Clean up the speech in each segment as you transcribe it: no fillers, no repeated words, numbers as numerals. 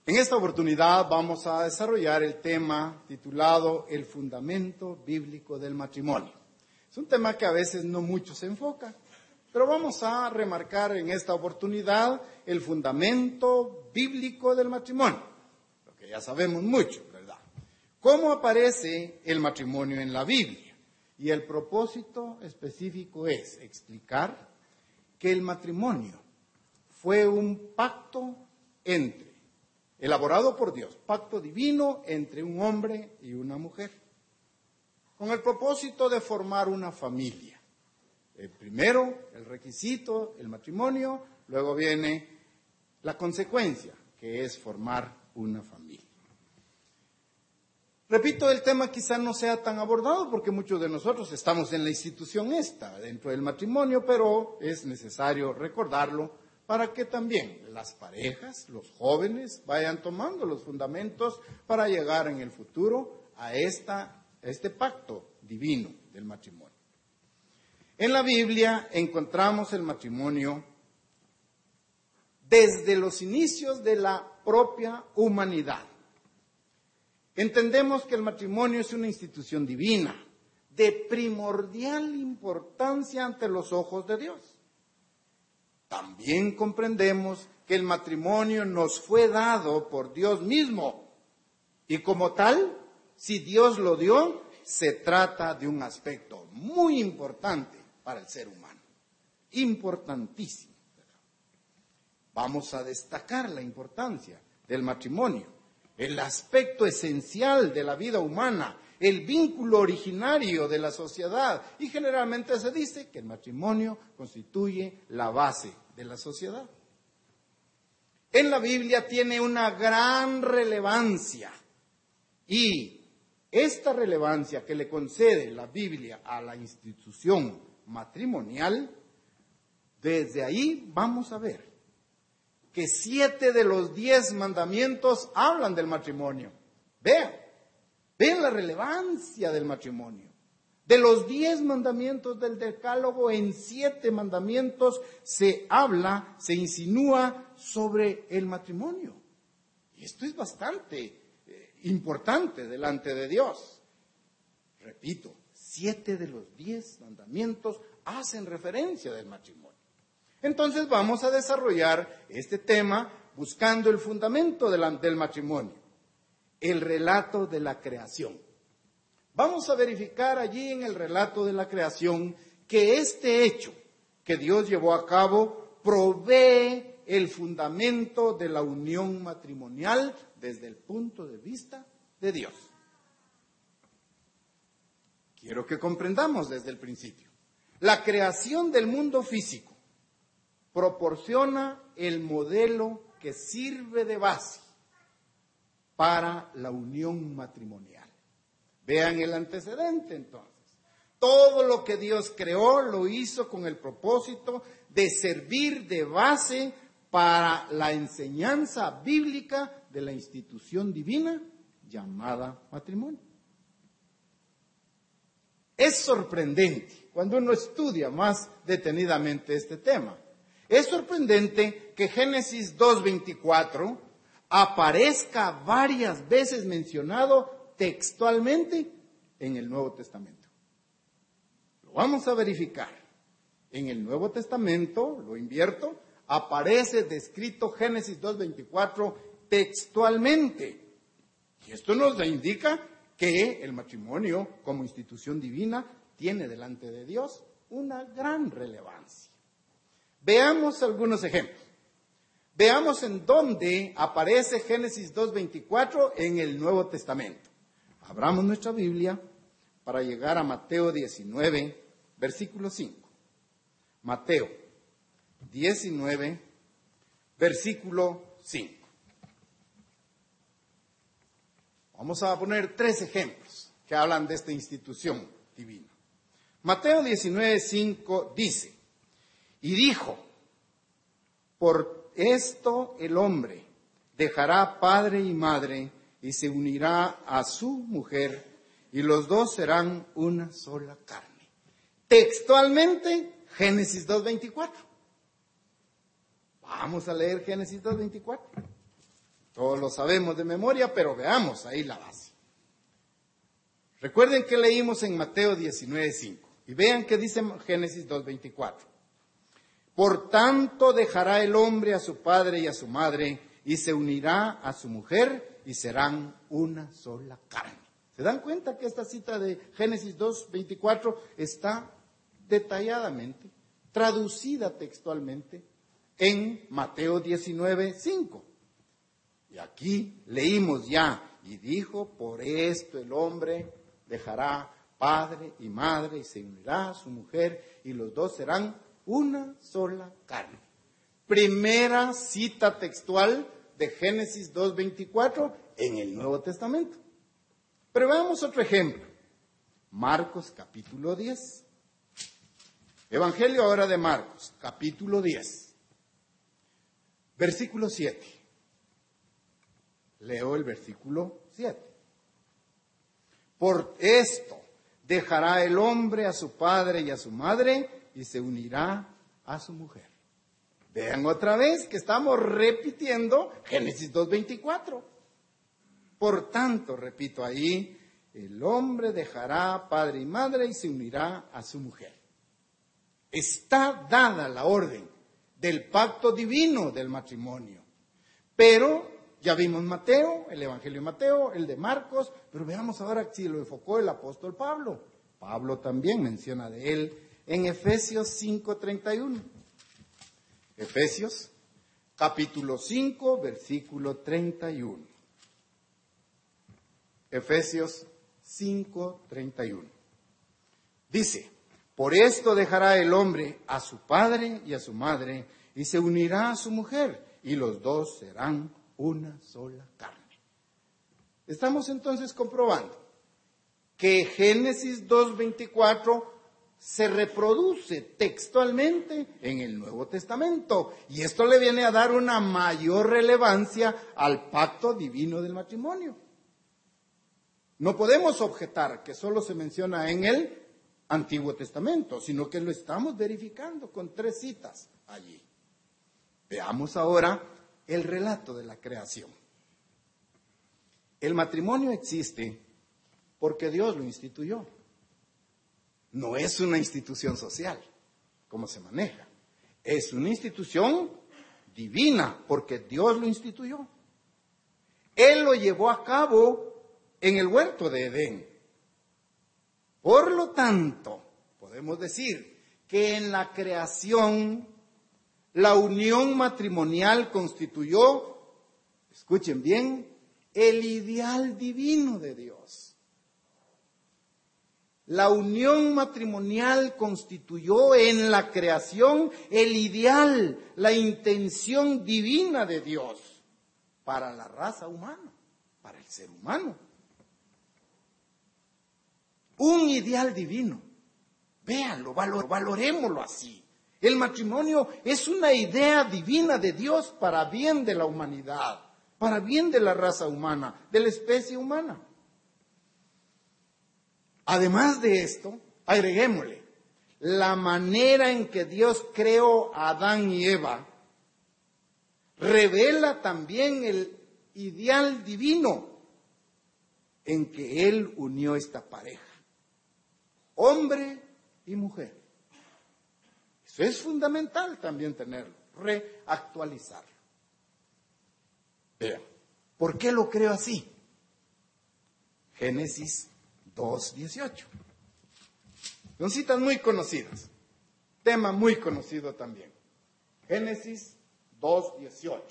En esta oportunidad vamos a desarrollar el tema titulado El fundamento bíblico del matrimonio. Es un tema que a veces no mucho se enfoca, pero vamos a remarcar en esta oportunidad el fundamento bíblico del matrimonio, lo que ya sabemos mucho, ¿verdad? ¿Cómo aparece el matrimonio en la Biblia? Y el propósito específico es explicar que el matrimonio fue un pacto elaborado por Dios, pacto divino entre un hombre y una mujer, con el propósito de formar una familia. Primero, el requisito, el matrimonio, luego viene la consecuencia, que es formar una familia. Repito, el tema quizá no sea tan abordado porque muchos de nosotros estamos en la institución dentro del matrimonio, pero es necesario recordarlo para que también las parejas, los jóvenes, vayan tomando los fundamentos para llegar en el futuro a este pacto divino del matrimonio. En la Biblia encontramos el matrimonio desde los inicios de la propia humanidad. Entendemos que el matrimonio es una institución divina, de primordial importancia ante los ojos de Dios. También comprendemos que el matrimonio nos fue dado por Dios mismo y como tal, si Dios lo dio, se trata de un aspecto muy importante para el ser humano, importantísimo. Vamos a destacar la importancia del matrimonio, el aspecto esencial de la vida humana, el vínculo originario de la sociedad. Y generalmente se dice que el matrimonio constituye la base de la sociedad. En la Biblia tiene una gran relevancia. Y esta relevancia que le concede la Biblia a la institución matrimonial, desde ahí vamos a ver que 7 de los 10 mandamientos hablan del matrimonio. Vean la relevancia del matrimonio. De los 10 mandamientos del Decálogo, en 7 mandamientos se insinúa sobre el matrimonio. Y esto es bastante importante delante de Dios. Repito, 7 de los 10 mandamientos hacen referencia del matrimonio. Entonces vamos a desarrollar este tema buscando el fundamento del matrimonio. El relato de la creación. Vamos a verificar allí en el relato de la creación que este hecho que Dios llevó a cabo provee el fundamento de la unión matrimonial desde el punto de vista de Dios. Quiero que comprendamos desde el principio. La creación del mundo físico proporciona el modelo que sirve de base para la unión matrimonial. Vean el antecedente entonces. Todo lo que Dios creó lo hizo con el propósito de servir de base para la enseñanza bíblica de la institución divina llamada matrimonio. Es sorprendente cuando uno estudia más detenidamente este tema. Es sorprendente que Génesis 2:24 aparezca varias veces mencionado textualmente en el Nuevo Testamento. Lo vamos a verificar. En el Nuevo Testamento, lo invierto, aparece descrito Génesis 2:24 textualmente. Y esto nos indica que el matrimonio como institución divina tiene delante de Dios una gran relevancia. Veamos algunos ejemplos. Veamos en dónde aparece Génesis 2:24 en el Nuevo Testamento. Abramos nuestra Biblia para llegar a Mateo 19, versículo 5. Mateo 19, versículo 5. Vamos a poner 3 ejemplos que hablan de esta institución divina. Mateo 19, 5 dice, y dijo, por esto el hombre dejará padre y madre y se unirá a su mujer y los dos serán una sola carne. Textualmente, Génesis 2:24. Vamos a leer Génesis 2:24. Todos lo sabemos de memoria, pero veamos ahí la base. Recuerden que leímos en Mateo 19:5 y vean que dice Génesis 2:24. Por tanto dejará el hombre a su padre y a su madre y se unirá a su mujer y serán una sola carne. ¿Se dan cuenta que esta cita de Génesis 2:24 está detalladamente traducida textualmente en Mateo 19:5? Y aquí leímos ya, y dijo, por esto el hombre dejará padre y madre y se unirá a su mujer y los dos serán una sola carne. Primera cita textual de Génesis 2:24 en el Nuevo Testamento. Pero veamos otro ejemplo. Marcos capítulo 10. Evangelio ahora de Marcos, capítulo 10. Versículo 7. Leo el versículo 7. Por esto dejará el hombre a su padre y a su madre y se unirá a su mujer. Vean otra vez que estamos repitiendo Génesis 2:24. Por tanto, repito ahí, el hombre dejará padre y madre y se unirá a su mujer. Está dada la orden del pacto divino del matrimonio. Pero ya vimos Mateo, el Evangelio de Mateo, el de Marcos, pero veamos ahora si lo enfocó el apóstol Pablo. Pablo también menciona de él en Efesios 5:31. Efesios capítulo 5, versículo 31. Efesios 5:31. Dice, por esto dejará el hombre a su padre y a su madre y se unirá a su mujer y los dos serán una sola carne. Estamos entonces comprobando que Génesis 2:24 se reproduce textualmente en el Nuevo Testamento y esto le viene a dar una mayor relevancia al pacto divino del matrimonio. No podemos objetar que solo se menciona en el Antiguo Testamento, sino que lo estamos verificando con 3 citas allí. Veamos ahora el relato de la creación. El matrimonio existe porque Dios lo instituyó. No es una institución social, como se maneja. Es una institución divina porque Dios lo instituyó. Él lo llevó a cabo en el huerto de Edén. Por lo tanto, podemos decir que en la creación la unión matrimonial constituyó, escuchen bien, el ideal divino de Dios. La unión matrimonial constituyó en la creación el ideal, la intención divina de Dios para la raza humana, para el ser humano. Un ideal divino. Véanlo, valorémoslo así. El matrimonio es una idea divina de Dios para bien de la humanidad, para bien de la raza humana, de la especie humana. Además de esto, agreguémosle, la manera en que Dios creó a Adán y Eva revela también el ideal divino en que Él unió esta pareja, hombre y mujer. Eso es fundamental también tenerlo, reactualizarlo. Vean, ¿por qué lo creo así? Génesis 2:18. Son citas muy conocidas, tema muy conocido también. Génesis 2:18.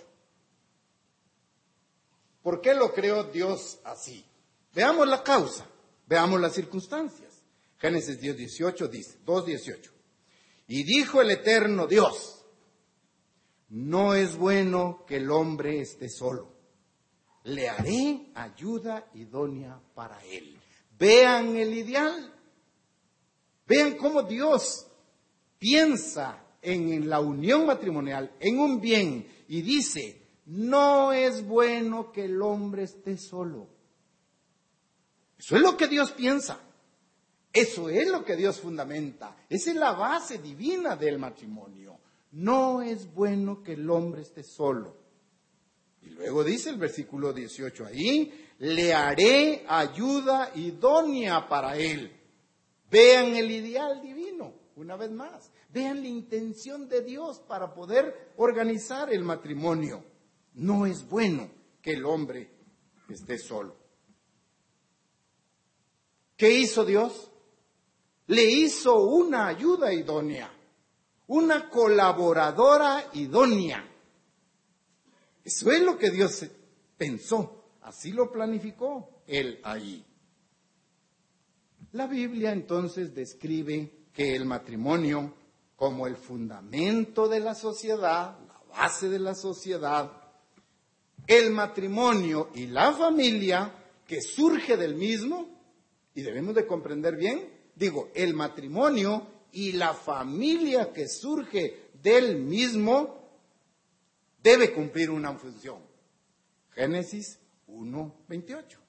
¿Por qué lo creó Dios así? Veamos la causa, veamos las circunstancias. Génesis 10:18 dice, 2:18. Y dijo el eterno Dios, no es bueno que el hombre esté solo. Le haré ayuda idónea para él. Vean el ideal. Vean cómo Dios piensa en la unión matrimonial, en un bien, y dice, no es bueno que el hombre esté solo. Eso es lo que Dios piensa. Eso es lo que Dios fundamenta. Esa es la base divina del matrimonio. No es bueno que el hombre esté solo. Y luego dice el versículo 18 ahí, le haré ayuda idónea para él. Vean el ideal divino, una vez más. Vean la intención de Dios para poder organizar el matrimonio. No es bueno que el hombre esté solo. ¿Qué hizo Dios? Le hizo una ayuda idónea, una colaboradora idónea. Eso es lo que Dios pensó, así lo planificó Él ahí. La Biblia entonces describe que el matrimonio, como el fundamento de la sociedad, la base de la sociedad, el matrimonio y la familia que surge del mismo, y debemos de comprender bien, el matrimonio y la familia que surge del mismo debe cumplir una función. Génesis 1:28.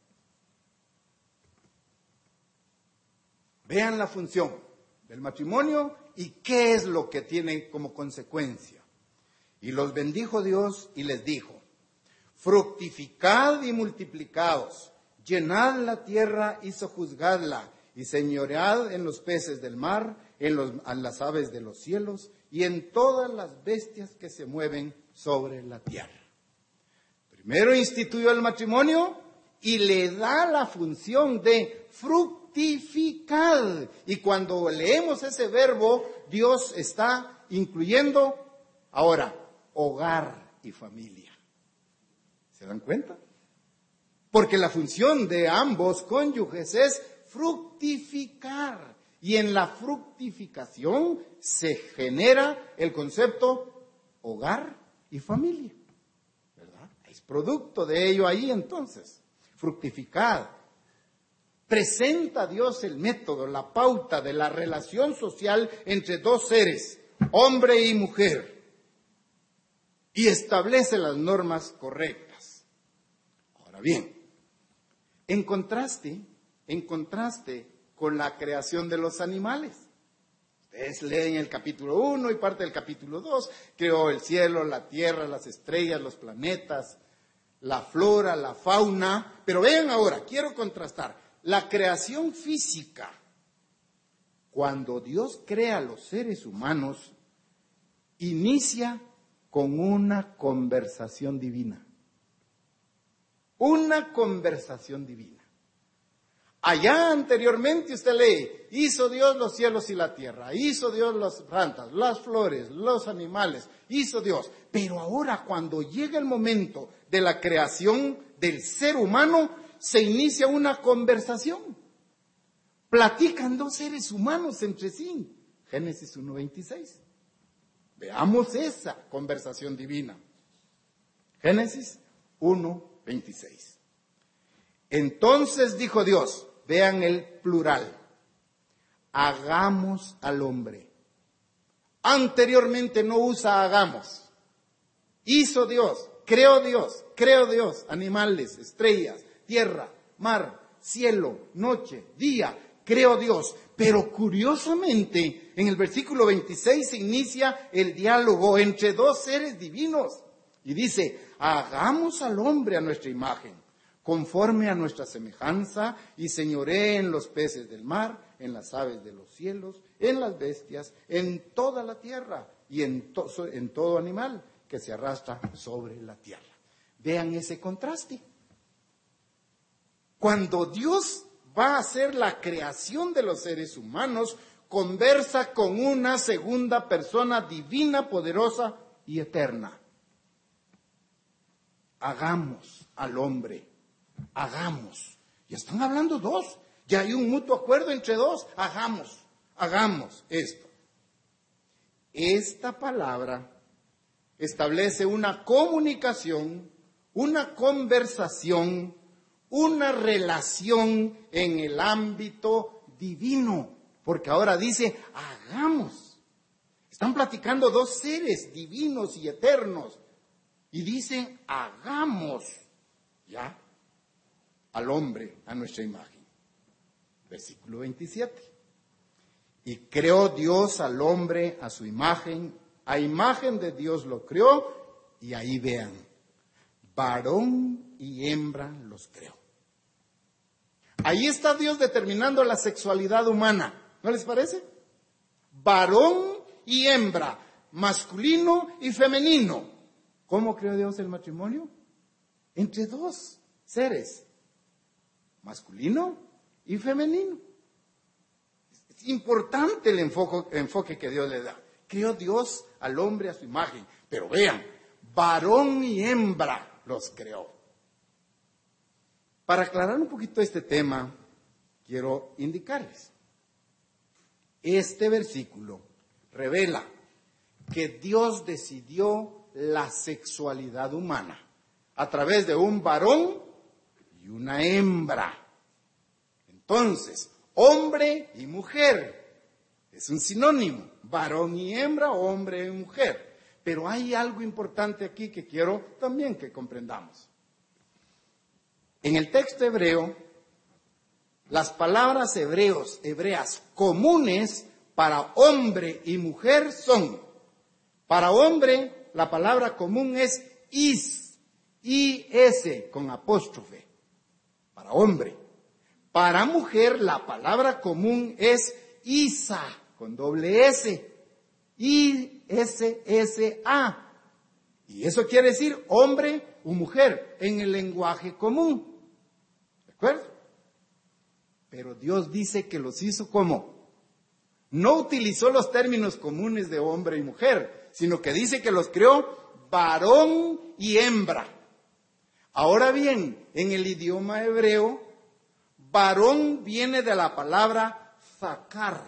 Vean la función del matrimonio y qué es lo que tiene como consecuencia. Y los bendijo Dios y les dijo, fructificad y multiplicaos, llenad la tierra y sojuzgadla, y señoread en los peces del mar, en las aves de los cielos, y en todas las bestias que se mueven sobre la tierra. Primero instituyó el matrimonio y le da la función de fructificar. Y cuando leemos ese verbo, Dios está incluyendo ahora hogar y familia. ¿Se dan cuenta? Porque la función de ambos cónyuges es fructificar. Y en la fructificación se genera el concepto hogar y familia. ¿Verdad? Es producto de ello ahí entonces. Fructificar. Presenta a Dios el método, la pauta de la relación social entre dos seres, hombre y mujer. Y establece las normas correctas. Ahora bien, en contraste con la creación de los animales. Ustedes leen el capítulo 1 y parte del capítulo 2. Creó el cielo, la tierra, las estrellas, los planetas, la flora, la fauna. Pero vean ahora, quiero contrastar. La creación física. Cuando Dios crea a los seres humanos, inicia con una conversación divina. Una conversación divina. Allá anteriormente usted lee, hizo Dios los cielos y la tierra, hizo Dios las plantas, las flores, los animales, hizo Dios. Pero ahora cuando llega el momento de la creación del ser humano, se inicia una conversación. Platican dos seres humanos entre sí. Génesis 1:26. Veamos esa conversación divina. Génesis 1:26. Entonces dijo Dios, vean el plural, hagamos al hombre. Anteriormente no usa hagamos. Hizo Dios, creó Dios, animales, estrellas, tierra, mar, cielo, noche, día, creó Dios. Pero curiosamente, en el versículo 26 se inicia el diálogo entre dos seres divinos. Y dice, hagamos al hombre a nuestra imagen, conforme a nuestra semejanza, y señoree en los peces del mar, en las aves de los cielos, en las bestias, en toda la tierra, y en todo animal que se arrastra sobre la tierra. Vean ese contraste. Cuando Dios va a hacer la creación de los seres humanos, conversa con una segunda persona divina, poderosa y eterna. Hagamos al hombre. Hagamos. Ya están hablando dos. Ya hay un mutuo acuerdo entre dos. Hagamos esto. Esta palabra establece una comunicación, una conversación, una relación en el ámbito divino. Porque ahora dice, hagamos. Están platicando dos seres divinos y eternos. Y dice, hagamos. ¿Ya? Al hombre a nuestra imagen. Versículo 27. Y creó Dios al hombre a su imagen, a imagen de Dios lo creó, y ahí vean, varón y hembra los creó. Ahí está Dios determinando la sexualidad humana, ¿no les parece? Varón y hembra, masculino y femenino. ¿Cómo creó Dios el matrimonio? Entre dos seres, masculino y femenino. Es importante el enfoque que Dios le da. Creó Dios al hombre a su imagen, pero vean, varón y hembra los creó. Para aclarar un poquito este tema, quiero indicarles. Este versículo revela que Dios decidió la sexualidad humana a través de un varón y una hembra. Entonces, hombre y mujer es un sinónimo, varón y hembra, hombre y mujer. Pero hay algo importante aquí que quiero también que comprendamos. En el texto hebreo, las palabras hebreas comunes para hombre y mujer son: para hombre, la palabra común es is con apóstrofe, para hombre. Para mujer, la palabra común es isa, con doble s, issa. Y eso quiere decir hombre o mujer en el lenguaje común. ¿De acuerdo? Pero Dios dice que los hizo ¿cómo? No utilizó los términos comunes de hombre y mujer, sino que dice que los creó varón y hembra. Ahora bien, en el idioma hebreo, varón viene de la palabra zakar,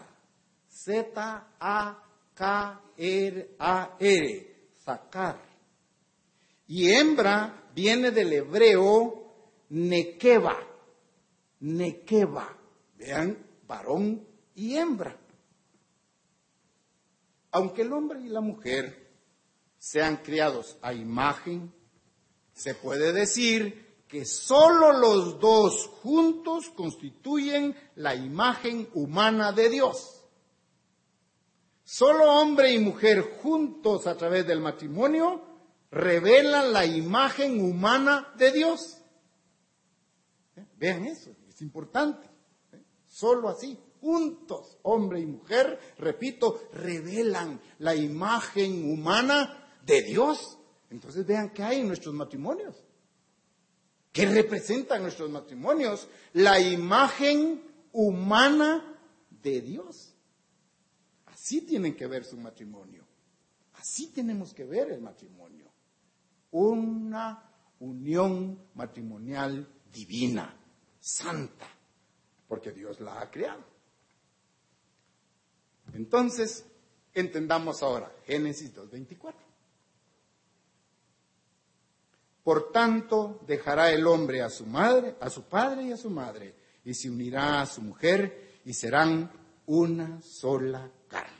Z-A-K-R-A-R, zakar. Y hembra viene del hebreo nekeva. Vean, varón y hembra. Aunque el hombre y la mujer sean criados a imagen, se puede decir que solo los dos juntos constituyen la imagen humana de Dios. Solo hombre y mujer juntos a través del matrimonio revelan la imagen humana de Dios. Vean eso, es importante. Solo así, juntos, hombre y mujer, repito, revelan la imagen humana de Dios. Entonces vean qué hay en nuestros matrimonios. ¿Qué representan nuestros matrimonios? La imagen humana de Dios. Así tienen que ver su matrimonio. Así tenemos que ver el matrimonio. Una unión matrimonial divina, santa, porque Dios la ha creado. Entonces, entendamos ahora Génesis 2:24. Por tanto, dejará el hombre a su madre, a su padre y a su madre, y se unirá a su mujer, y serán una sola carne.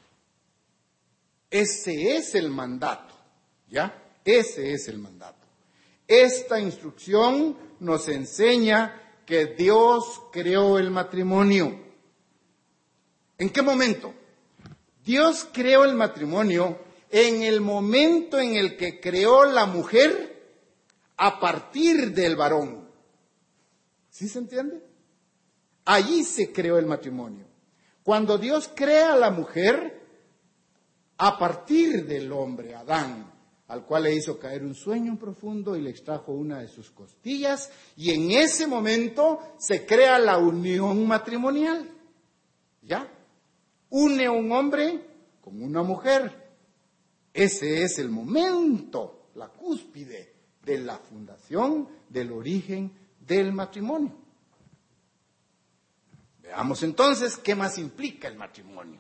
Ese es el mandato, ¿ya? Ese es el mandato. Esta instrucción nos enseña que Dios creó el matrimonio. ¿En qué momento? Dios creó el matrimonio en el momento en el que creó la mujer a partir del varón. ¿Sí se entiende? Allí se creó el matrimonio. Cuando Dios crea a la mujer a partir del hombre, Adán, al cual le hizo caer un sueño profundo y le extrajo una de sus costillas, y en ese momento se crea la unión matrimonial. ¿Ya? Une a un hombre con una mujer. Ese es el momento, la cúspide de la fundación, del origen del matrimonio. Veamos entonces qué más implica el matrimonio.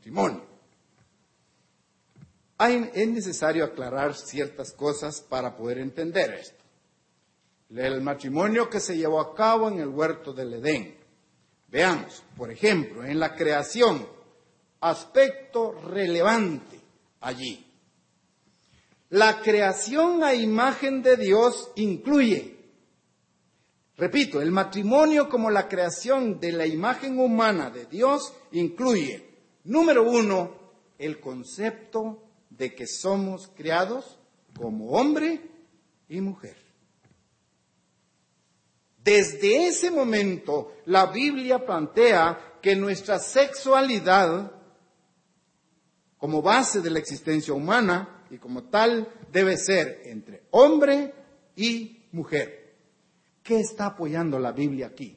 Es necesario aclarar ciertas cosas para poder entender esto. El matrimonio que se llevó a cabo en el huerto del Edén. Veamos, por ejemplo, en la creación, aspecto relevante allí. La creación a imagen de Dios incluye, repito, el matrimonio como la creación de la imagen humana de Dios incluye, número 1, el concepto de que somos creados como hombre y mujer. Desde ese momento, la Biblia plantea que nuestra sexualidad, como base de la existencia humana y como tal, debe ser entre hombre y mujer. ¿Qué está apoyando la Biblia aquí?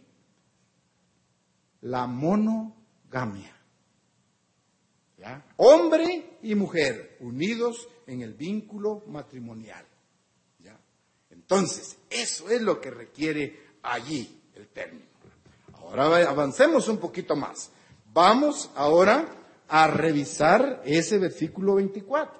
La monogamia. ¿Ya? Hombre y mujer unidos en el vínculo matrimonial. ¿Ya? Entonces, eso es lo que requiere allí el término. Ahora avancemos un poquito más. Vamos ahora a revisar ese versículo 24.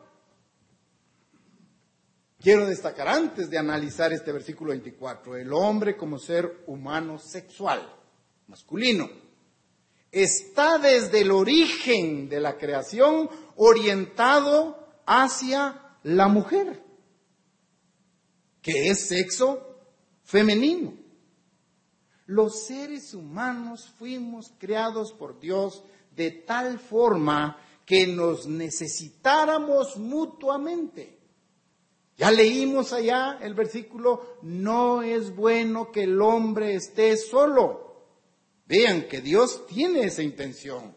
Quiero destacar antes de analizar este versículo 24, el hombre como ser humano sexual, masculino, está desde el origen de la creación orientado hacia la mujer, que es sexo femenino. Los seres humanos fuimos creados por Dios de tal forma que nos necesitáramos mutuamente. Ya leímos allá el versículo, no es bueno que el hombre esté solo. Vean que Dios tiene esa intención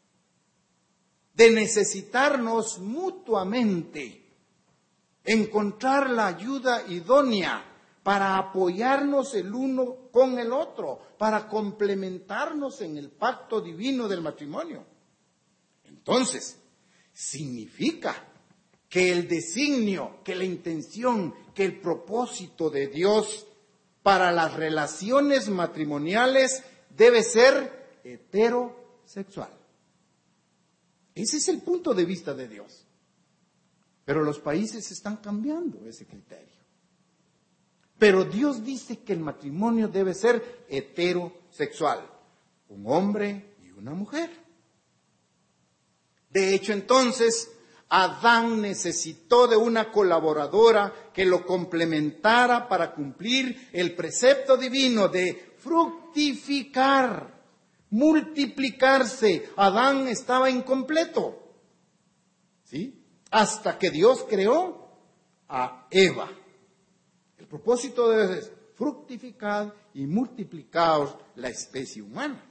de necesitarnos mutuamente, encontrar la ayuda idónea para apoyarnos el uno con el otro, para complementarnos en el pacto divino del matrimonio. Entonces, significa que el designio, que la intención, que el propósito de Dios para las relaciones matrimoniales debe ser heterosexual. Ese es el punto de vista de Dios. Pero los países están cambiando ese criterio. Pero Dios dice que el matrimonio debe ser heterosexual, un hombre y una mujer. De hecho, entonces, Adán necesitó de una colaboradora que lo complementara para cumplir el precepto divino de fructificar, multiplicarse. Adán estaba incompleto, ¿sí? Hasta que Dios creó a Eva. El propósito debe ser fructificar y multiplicaos la especie humana.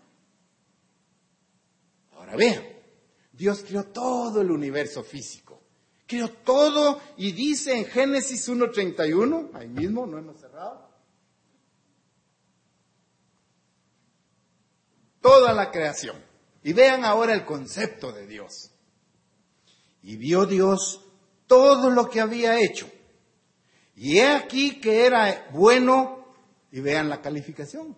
Ahora vean, Dios creó todo el universo físico. Creó todo y dice en Génesis 1:31, ahí mismo, no hemos cerrado, toda la creación. Y vean ahora el concepto de Dios. Y vio Dios todo lo que había hecho. Y he aquí que era bueno, y vean la calificación,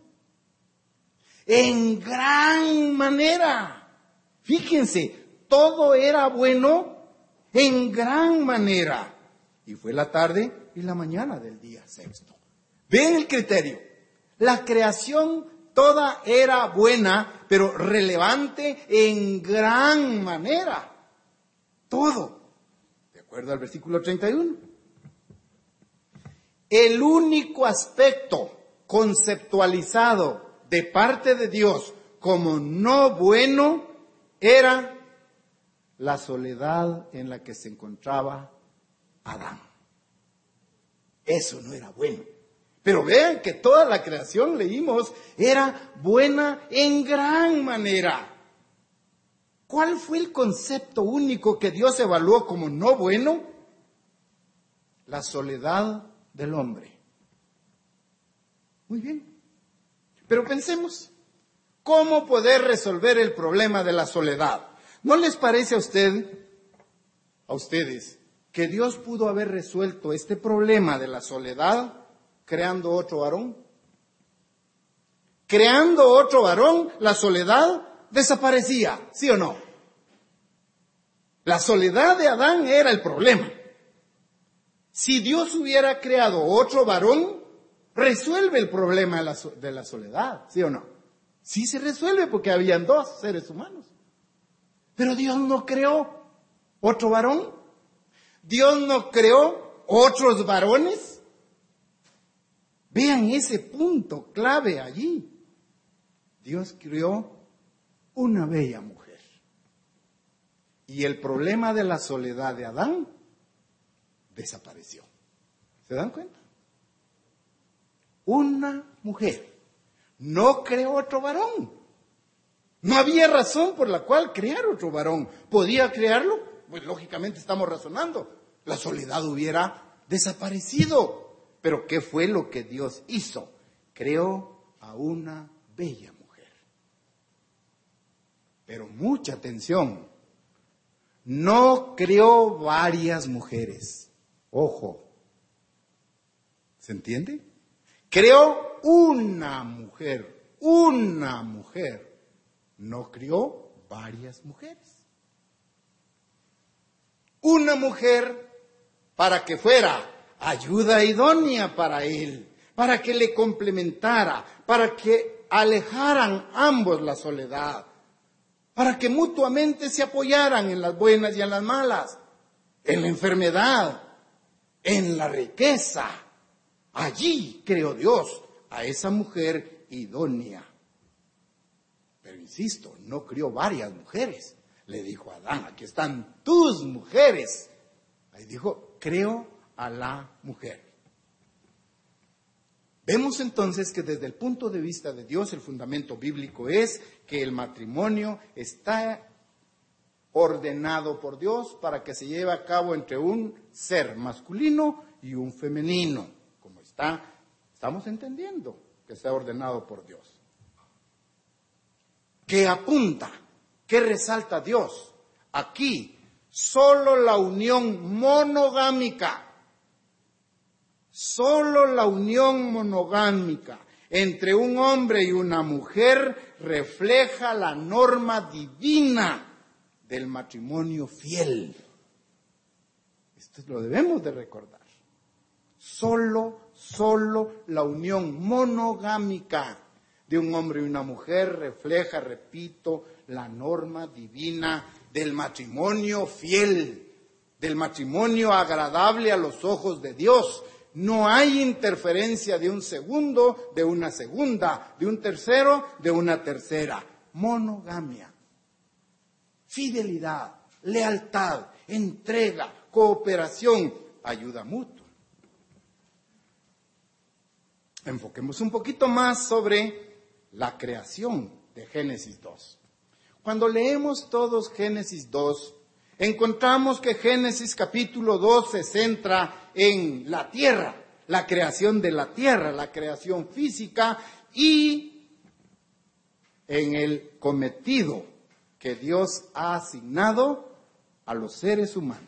en gran manera. Fíjense, todo era bueno en gran manera. Y fue la tarde y la mañana del día sexto. Ven el criterio. La creación toda era buena, pero relevante en gran manera. Todo. De acuerdo al versículo 31. El único aspecto conceptualizado de parte de Dios como no bueno era la soledad en la que se encontraba Adán. Eso no era bueno. Pero vean que toda la creación, leímos, era buena en gran manera. ¿Cuál fue el concepto único que Dios evaluó como no bueno? La soledad del hombre. Muy bien. Pero pensemos, ¿cómo poder resolver el problema de la soledad? ¿No les parece a ustedes, que Dios pudo haber resuelto este problema de la soledad creando otro varón? Creando otro varón, la soledad desaparecía, ¿sí o no? La soledad de Adán era el problema. Si Dios hubiera creado otro varón, resuelve el problema de la soledad, ¿sí o no? Sí se resuelve porque habían dos seres humanos. Pero Dios no creó otro varón. Dios no creó otros varones. Vean ese punto clave allí. Dios creó una bella mujer. Y el problema de la soledad de Adán desapareció. ¿Se dan cuenta? Una mujer. no creó otro varón. No había razón por la cual crear otro varón. ¿Podía crearlo? Pues lógicamente estamos razonando. La soledad hubiera desaparecido. Pero ¿qué fue lo que Dios hizo? Creó a una bella mujer. Pero mucha atención. No creó varias mujeres. Ojo. ¿Se entiende? Creó una mujer. Una mujer. No crió varias mujeres. Una mujer para que fuera ayuda idónea para él, para que le complementara, para que alejaran ambos la soledad, para que mutuamente se apoyaran en las buenas y en las malas, en la enfermedad, en la riqueza. Allí creó Dios a esa mujer idónea. Pero insisto, no crió varias mujeres. Le dijo a Adán, aquí están tus mujeres. Ahí dijo, creo a la mujer. Vemos entonces que desde el punto de vista de Dios, el fundamento bíblico es que el matrimonio está ordenado por Dios para que se lleve a cabo entre un ser masculino y un femenino, como estamos entendiendo que está ordenado por Dios. ¿Qué apunta? ¿Qué resalta Dios? Aquí, solo la unión monogámica, solo la unión monogámica entre un hombre y una mujer refleja la norma divina del matrimonio fiel. Esto lo debemos de recordar. Solo la unión monogámica de un hombre y una mujer refleja, repito, la norma divina del matrimonio fiel, del matrimonio agradable a los ojos de Dios. No hay interferencia de un segundo, de una segunda, de un tercero, de una tercera. Monogamia, fidelidad, lealtad, entrega, cooperación, ayuda mutua. Enfoquemos un poquito más sobre la creación de Génesis 2. Cuando leemos todos Génesis 2, encontramos que Génesis capítulo 2 se centra en la tierra, la creación de la tierra, la creación física y en el cometido que Dios ha asignado a los seres humanos.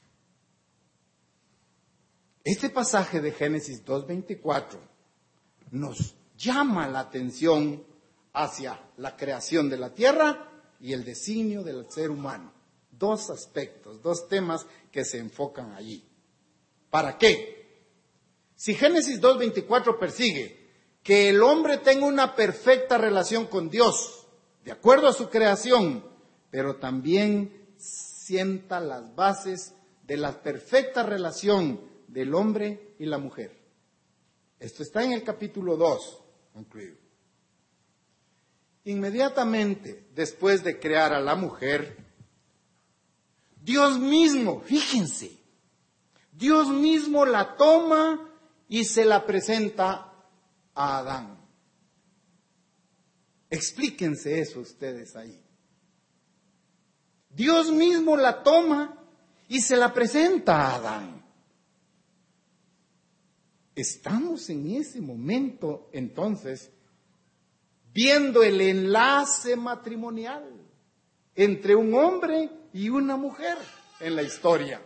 Este pasaje de Génesis 2:24 nos llama la atención hacia la creación de la tierra y el designio del ser humano. Dos aspectos, dos temas que se enfocan allí. ¿Para qué? Si Génesis 2:24 persigue que el hombre tenga una perfecta relación con Dios, de acuerdo a su creación, pero también sienta las bases de la perfecta relación del hombre y la mujer. Esto está en el capítulo 2, concluido. Inmediatamente después de crear a la mujer, Dios mismo, fíjense, Dios mismo la toma y se la presenta a Adán. Explíquense eso ustedes ahí. Dios mismo la toma y se la presenta a Adán. Estamos en ese momento, entonces, viendo el enlace matrimonial entre un hombre y una mujer en la historia.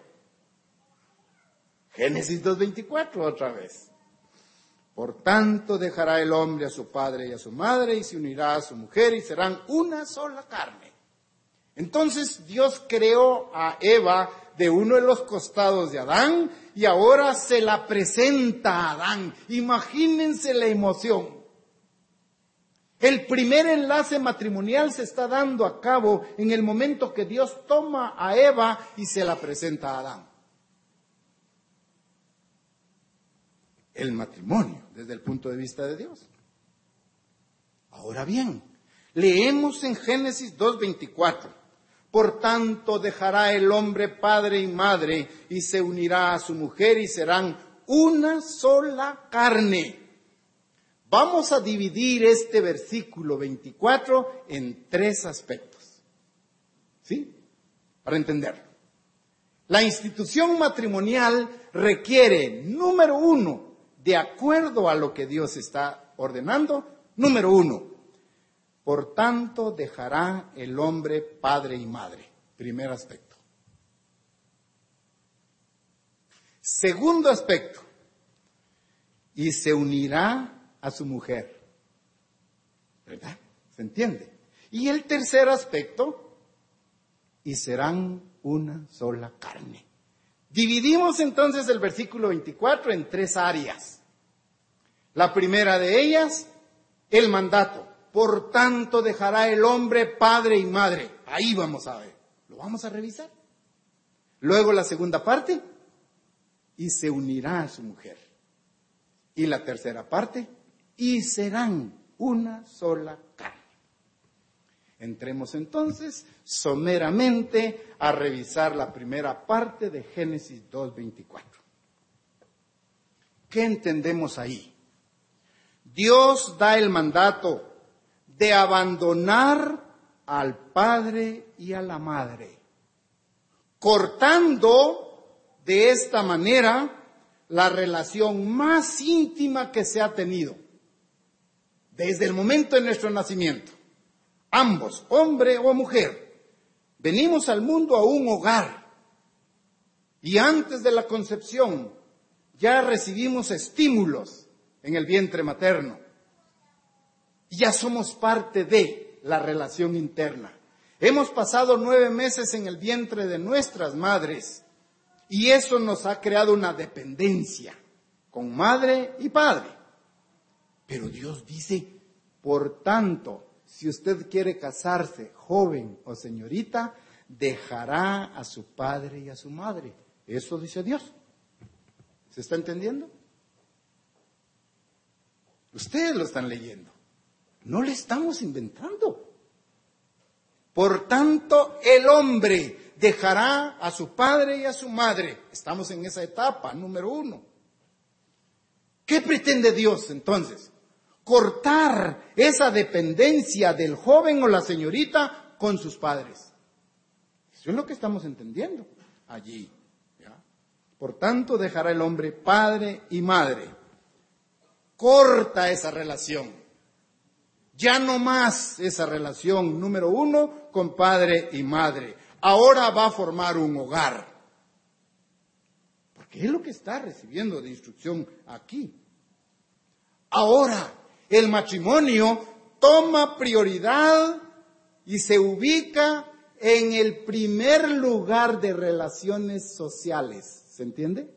Génesis 2:24 otra vez. Por tanto dejará el hombre a su padre y a su madre y se unirá a su mujer y serán una sola carne. Entonces Dios creó a Eva de uno de los costados de Adán y ahora se la presenta a Adán. Imagínense la emoción. El primer enlace matrimonial se está dando a cabo en el momento que Dios toma a Eva y se la presenta a Adán. El matrimonio desde el punto de vista de Dios. Ahora bien, leemos en Génesis 2:24. Por tanto dejará el hombre padre y madre y se unirá a su mujer y serán una sola carne. Vamos a dividir este versículo 24 en 3 aspectos. ¿Sí? Para entenderlo. La institución matrimonial requiere, número 1, de acuerdo a lo que Dios está ordenando, número 1, por tanto dejará el hombre padre y madre. Primer aspecto. Segundo aspecto, y se unirá a su mujer. ¿Verdad? ¿Se entiende? Y el tercer aspecto, y serán una sola carne. Dividimos entonces el versículo 24 en 3 áreas. La primera de ellas, el mandato. Por tanto dejará el hombre padre y madre. Ahí vamos a ver. Lo vamos a revisar. Luego la segunda parte, y se unirá a su mujer. Y la tercera parte, y serán una sola carne. Entremos entonces someramente a revisar la primera parte de Génesis 2:24. ¿Qué entendemos ahí? Dios da el mandato de abandonar al padre y a la madre, cortando de esta manera la relación más íntima que se ha tenido desde el momento de nuestro nacimiento. Ambos, hombre o mujer, venimos al mundo a un hogar y antes de la concepción ya recibimos estímulos en el vientre materno. Ya somos parte de la relación interna. Hemos pasado 9 meses en el vientre de nuestras madres y eso nos ha creado una dependencia con madre y padre. Pero Dios dice, por tanto, si usted quiere casarse, joven o señorita, dejará a su padre y a su madre. Eso dice Dios. ¿Se está entendiendo? Ustedes lo están leyendo. No le estamos inventando. Por tanto, el hombre dejará a su padre y a su madre. Estamos en esa etapa, número 1. ¿Qué pretende Dios entonces? Cortar esa dependencia del joven o la señorita con sus padres. Eso es lo que estamos entendiendo allí. ¿Ya? Por tanto, dejará el hombre padre y madre. Corta esa relación. Ya no más esa relación, número 1, con padre y madre. Ahora va a formar un hogar. Porque es lo que está recibiendo de instrucción aquí. Ahora, el matrimonio toma prioridad y se ubica en el primer lugar de relaciones sociales. ¿Se entiende?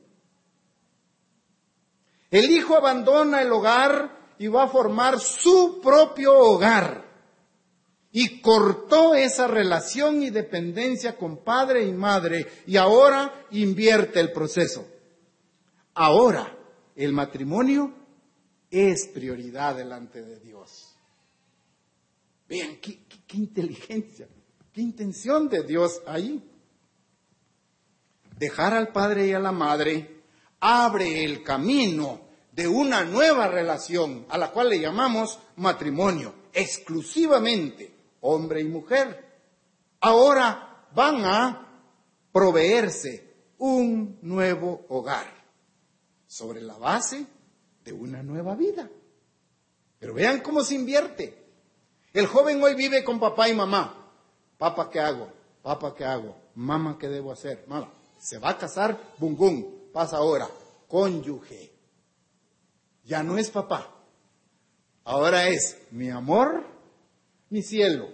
El hijo abandona el hogar y va a formar su propio hogar. Y cortó esa relación y dependencia con padre y madre y ahora invierte el proceso. Ahora el matrimonio es prioridad delante de Dios. Vean qué inteligencia, qué intención de Dios ahí. Dejar al padre y a la madre abre el camino de una nueva relación a la cual le llamamos matrimonio, exclusivamente hombre y mujer. Ahora van a proveerse un nuevo hogar sobre la base de una nueva vida. Pero vean cómo se invierte. El joven hoy vive con papá y mamá. Papá, ¿qué hago? Papá, ¿qué hago? Mamá, ¿qué debo hacer? Mamá, se va a casar, bum, bum, pasa ahora, cónyuge. Ya no es papá. Ahora es mi amor, mi cielo.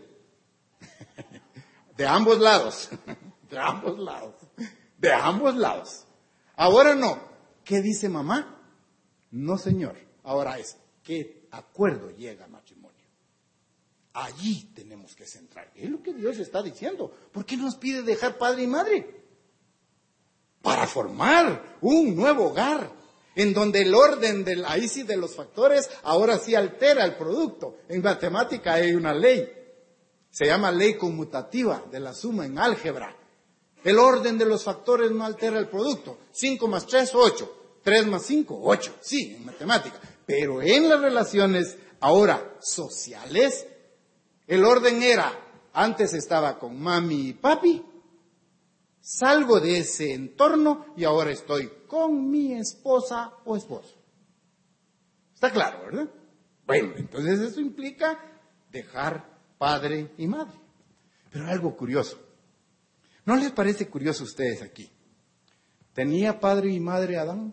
De ambos lados. De ambos lados. De ambos lados. Ahora no. ¿Qué dice mamá? No, señor. Ahora es, ¿qué acuerdo llega al matrimonio? Allí tenemos que centrar. Es lo que Dios está diciendo. ¿Por qué nos pide dejar padre y madre? Para formar un nuevo hogar. En donde el orden de los factores ahora sí altera el producto. En matemática hay una ley, se llama ley conmutativa de la suma en álgebra. El orden de los factores no altera el producto. 5 más 3, 8. 3 más 5, 8. Sí, en matemática. Pero en las relaciones ahora sociales, el orden era, antes estaba con mami y papi, salgo de ese entorno y ahora estoy con mi esposa o esposo. Está claro, ¿verdad? Bueno, entonces eso implica dejar padre y madre. Pero algo curioso. ¿No les parece curioso a ustedes aquí? ¿Tenía padre y madre Adán?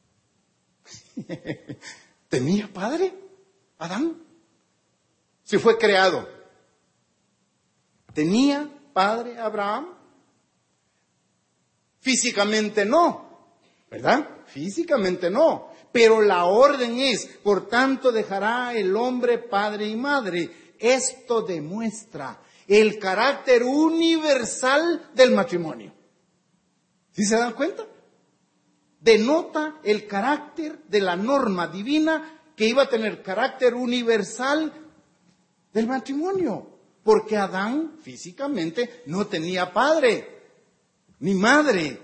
¿Tenía padre Adán? Si fue creado. ¿Tenía padre Abraham? Físicamente no, ¿verdad? Físicamente no. Pero la orden es, por tanto dejará el hombre padre y madre. Esto demuestra el carácter universal del matrimonio. ¿Sí se dan cuenta? Denota el carácter de la norma divina que iba a tener carácter universal del matrimonio. Porque Adán físicamente no tenía padre ni madre.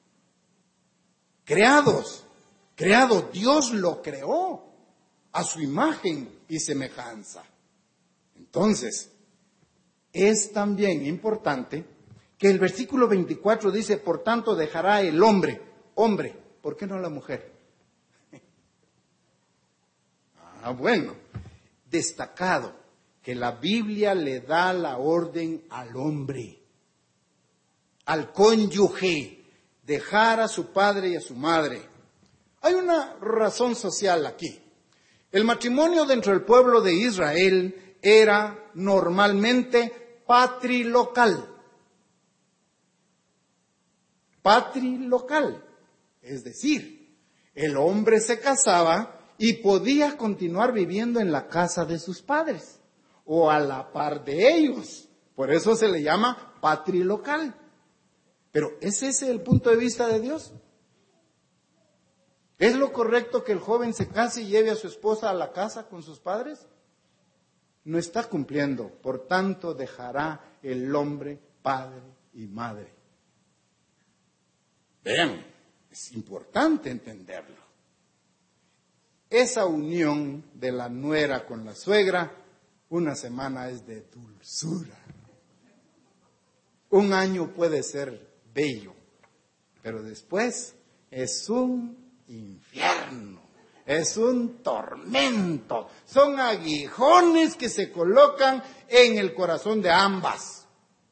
Creado, Dios lo creó a su imagen y semejanza. Entonces, es también importante que el versículo 24 dice, por tanto dejará el hombre, ¿por qué no la mujer? Bueno, destacado que la Biblia le da la orden al hombre, al cónyuge, dejar a su padre y a su madre. Hay una razón social aquí. El matrimonio dentro del pueblo de Israel era normalmente patrilocal. Patrilocal, es decir, el hombre se casaba y podía continuar viviendo en la casa de sus padres o a la par de ellos. Por eso se le llama patrilocal. Pero ¿es ese el punto de vista de Dios? ¿Es lo correcto que el joven se case y lleve a su esposa a la casa con sus padres? No está cumpliendo. Por tanto, dejará el hombre padre y madre. Vean, es importante entenderlo. Esa unión de la nuera con la suegra, una semana es de dulzura. Un año puede ser bello, pero después es un infierno, es un tormento, son aguijones que se colocan en el corazón de ambas.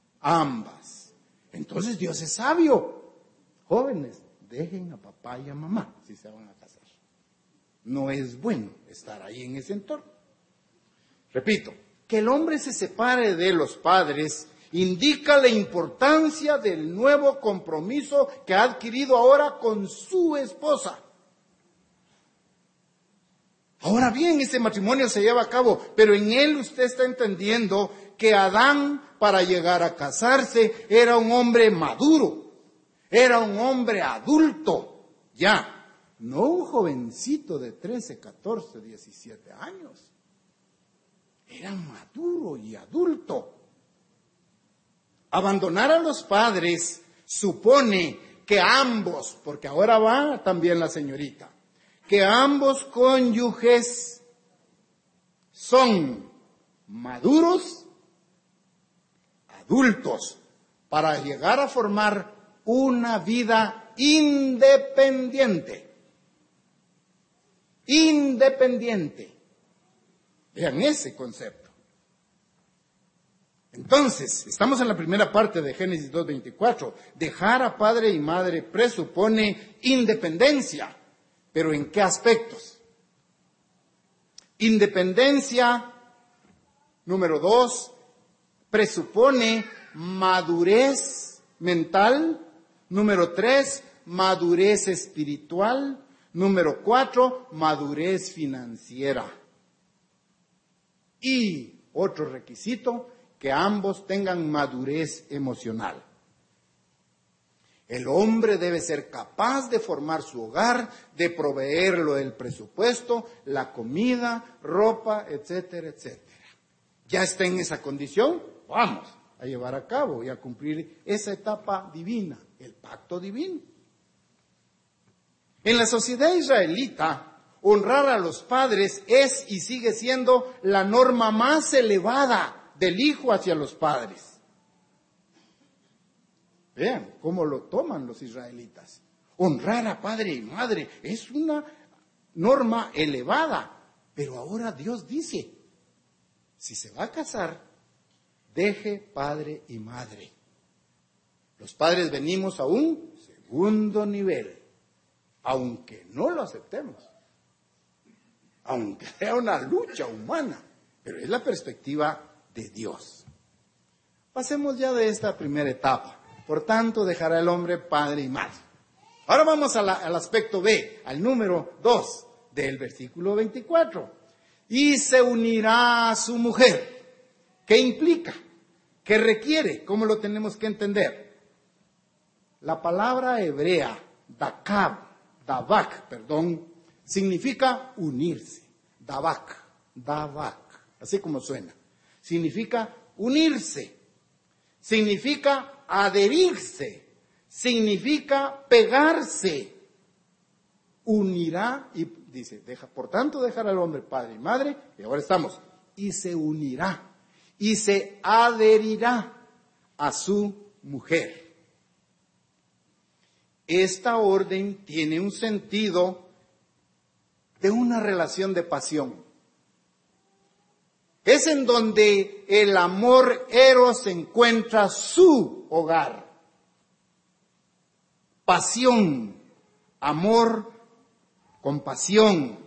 Entonces Dios es sabio. Jóvenes, dejen a papá y a mamá si se van a casar. No es bueno estar ahí en ese entorno. Repito, que el hombre se separe de los padres indica la importancia del nuevo compromiso que ha adquirido ahora con su esposa. Ahora bien, ese matrimonio se lleva a cabo, pero en él usted está entendiendo que Adán, para llegar a casarse, era un hombre maduro, era un hombre adulto, ya, no un jovencito de 13, 14, 17 años. Era maduro y adulto. Abandonar a los padres supone que ambos, porque ahora va también la señorita, que ambos cónyuges son maduros, adultos, para llegar a formar una vida independiente. Vean ese concepto. Entonces, estamos en la primera parte de Génesis 2:24. Dejar a padre y madre presupone independencia. ¿Pero en qué aspectos? Independencia, número 2, presupone madurez mental. Número 3, madurez espiritual. Número 4, madurez financiera. Y otro requisito, que ambos tengan madurez emocional. El hombre debe ser capaz de formar su hogar, de proveerlo del presupuesto, la comida, ropa, etcétera, etcétera. ¿Ya está en esa condición? Vamos a llevar a cabo y a cumplir esa etapa divina, el pacto divino. En la sociedad israelita, honrar a los padres es y sigue siendo la norma más elevada del hijo hacia los padres. Vean cómo lo toman los israelitas. Honrar a padre y madre es una norma elevada. Pero ahora Dios dice, si se va a casar, deje padre y madre. Los padres venimos a un segundo nivel, aunque no lo aceptemos, aunque sea una lucha humana, pero es la perspectiva de Dios. Pasemos ya de esta primera etapa. Por tanto, dejará el hombre padre y madre. Ahora vamos al aspecto B, al número 2 del versículo 24. Y se unirá a su mujer. ¿Qué implica? ¿Qué requiere? ¿Cómo lo tenemos que entender? La palabra hebrea, davak, significa unirse. Davak, así como suena. Significa unirse. Significa adherirse. Significa pegarse. Unirá, y dice, por tanto dejará al hombre padre y madre, y ahora estamos, y se unirá, y se adherirá a su mujer. Esta orden tiene un sentido de una relación de pasión. Es en donde el amor eros encuentra su hogar. Pasión, amor, compasión.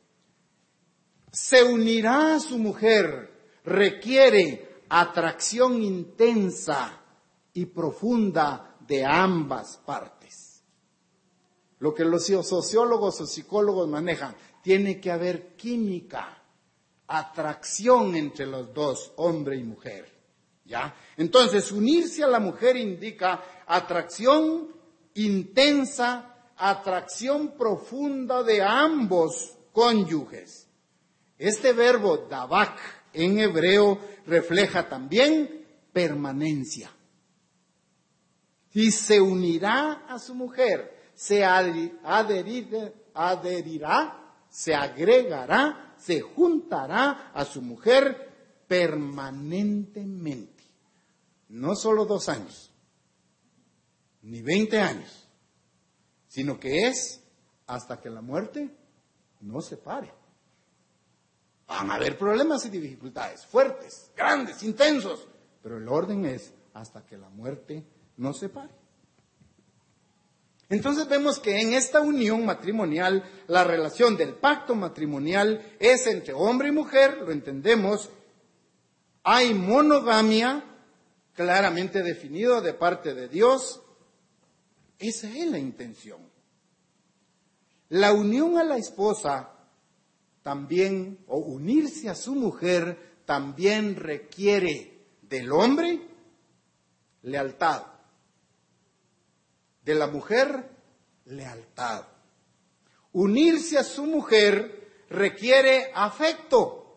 Se unirá a su mujer, requiere atracción intensa y profunda de ambas partes. Lo que los sociólogos o psicólogos manejan, tiene que haber química, atracción entre los dos, hombre y mujer. ¿Ya? Entonces, unirse a la mujer indica atracción intensa, atracción profunda de ambos cónyuges. Este verbo davak en hebreo refleja también permanencia. Y se unirá a su mujer, se adherirá, se agregará, se juntará a su mujer permanentemente. No solo 2 años, ni 20 años, sino que es hasta que la muerte nos separe. Van a haber problemas y dificultades fuertes, grandes, intensos, pero el orden es hasta que la muerte nos separe. Entonces vemos que en esta unión matrimonial, la relación del pacto matrimonial es entre hombre y mujer, lo entendemos. Hay monogamia claramente definido de parte de Dios. Esa es la intención. La unión a la esposa también, o unirse a su mujer, también requiere del hombre lealtad, de la mujer lealtad. Unirse a su mujer requiere afecto.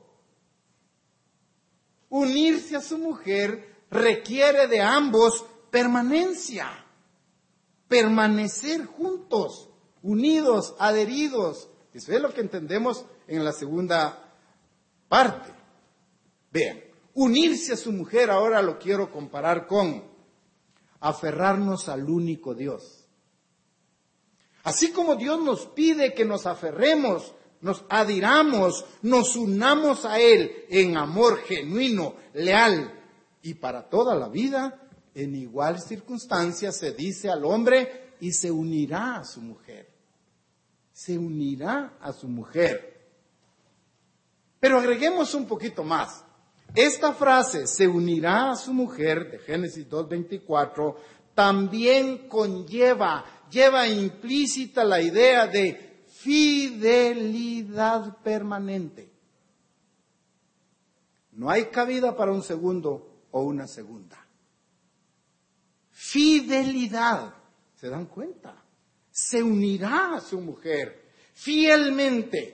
Unirse a su mujer requiere de ambos permanencia. Permanecer juntos, unidos, adheridos. Eso es lo que entendemos en la segunda parte. Vean, unirse a su mujer ahora lo quiero comparar con aferrarnos al único Dios. Así como Dios nos pide que nos aferremos, nos adhiramos, nos unamos a Él en amor genuino, leal y para toda la vida, en igual circunstancia se dice al hombre y se unirá a su mujer. Se unirá a su mujer. Pero agreguemos un poquito más. Esta frase, se unirá a su mujer, de Génesis 2:24, también lleva implícita la idea de fidelidad permanente. No hay cabida para un segundo o una segunda. Fidelidad, ¿se dan cuenta? Se unirá a su mujer fielmente.